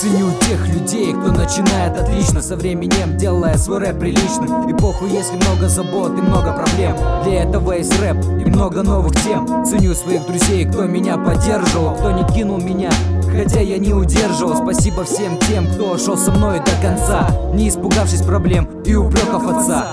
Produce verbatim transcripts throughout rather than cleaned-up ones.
Ценю тех людей, кто начинает отлично, со временем делая свой рэп приличным. И похуй, если много забот и много проблем, для этого есть рэп и много новых тем. Ценю своих друзей, кто меня поддерживал, кто не кинул меня, хотя я не удерживал. Спасибо всем тем, кто шел со мной до конца, не испугавшись проблем и упреков отца.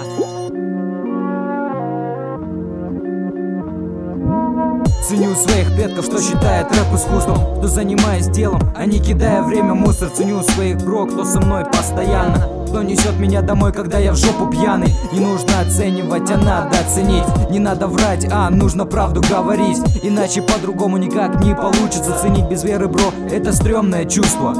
Ценю своих предков, что считает рэп искусством, кто занимаясь делом, а не кидая время в мусор. Ценю своих бро, кто со мной постоянно, кто несет меня домой, когда я в жопу пьяный. Не нужно оценивать, а надо оценить. Не надо врать, а нужно правду говорить, иначе по-другому никак не получится. Ценить без веры, бро, это стрёмное чувство.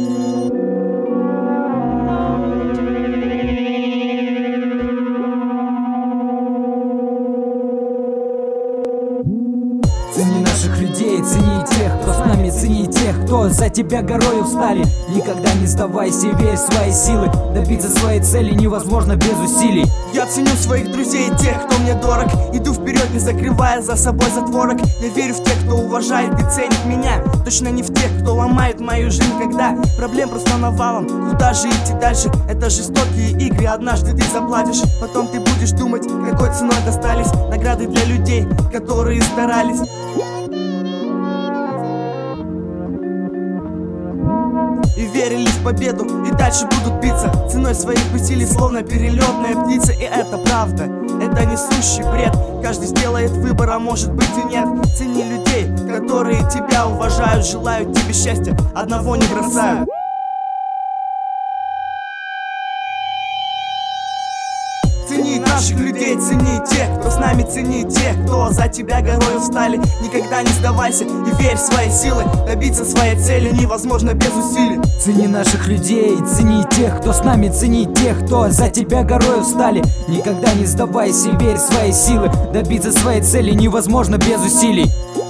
Цени наших людей, цени тех, кто с нами, цени тех, кто за тебя горою встали. Никогда не сдавайся, верь в свои силы, добиться своей цели невозможно без усилий. Я ценю своих друзей, тех, кто мне дорог, иду вперед, не закрывая за собой затворок. Я верю в тех, кто уважает и ценит меня, точно не в тех, кто ломает мою жизнь, когда проблем просто навалом. Куда же идти дальше? Это жестокие игры, однажды ты заплатишь, потом ты будешь думать, какой ценой достались награды для людей, которые старались. И верили в победу, и дальше будут биться ценой своих усилий, словно перелетная птица. И это правда, это несущий бред. Каждый сделает выбор, а может быть и нет. Цени людей, которые тебя уважают, желают тебе счастья, одного не бросают. Цени наших людей, цени тех, кто с нами, цени тех, кто за тебя горою встали. Никогда не сдавайся и верь в свои силы, добиться своей цели невозможно без усилий. Цени наших людей, цени тех, кто с нами, цени тех, кто за тебя горою встали. Никогда не сдавайся и верь в свои силы, добиться своей цели невозможно без усилий.